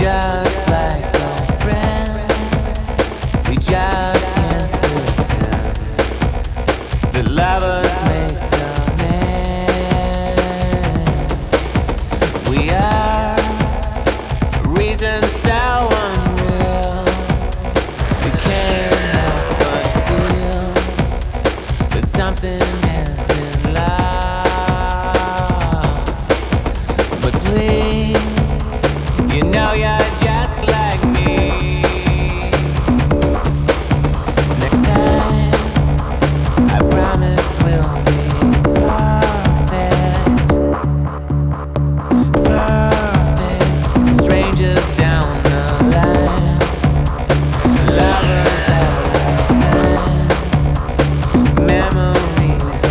just like old friends. We just can't pretend that lovers make amends. We are reasons so unreal. We can't help but feel that something has been lost. But please, you know you're just like me. Next time, I promise we'll be perfect. Perfect. Strangers down the line. Lovers out of time. Memories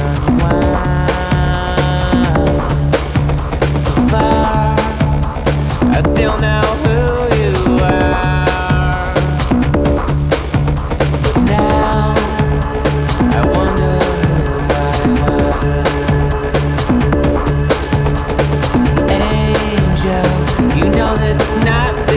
unwind. So far, I still know who you are. But now, I wonder who I was. Angel, you know that's not